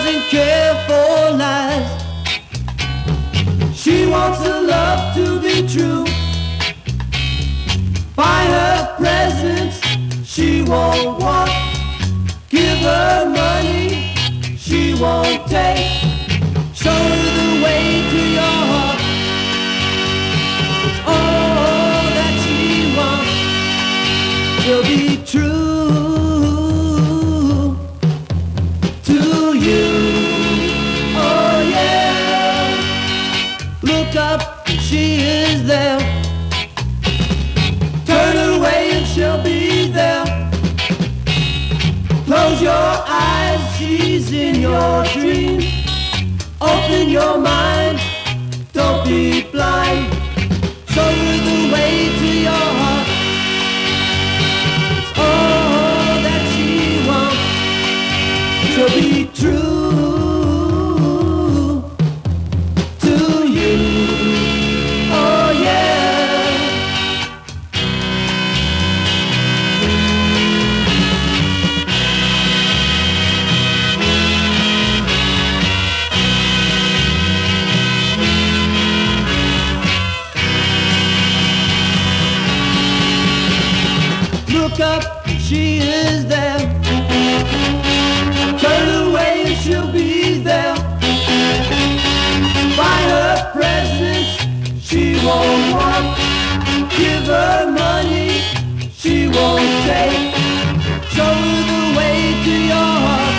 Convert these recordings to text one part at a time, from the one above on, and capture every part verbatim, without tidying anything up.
doesn't care for lies. She wants her love to be true. Buy her presents, she won't want. Give her money, she won't take. Show her the way to your heart. It's all that she wants. She'll be true to you. Oh yeah. Look up, she is there. Turn away and she'll be there. Close your eyes, she's in your dreams. Open your mind, don't be blind. Show her the way to your heart. It's all that she wants. She'll be true to you. Oh yeah. Look up, she is there. Turn away and she'll be there. Buy her presents, she won't want. Give her money, she won't take. Show her the way to your heart.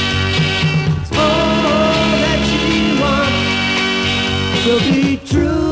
It's all that she wants. She'll be true.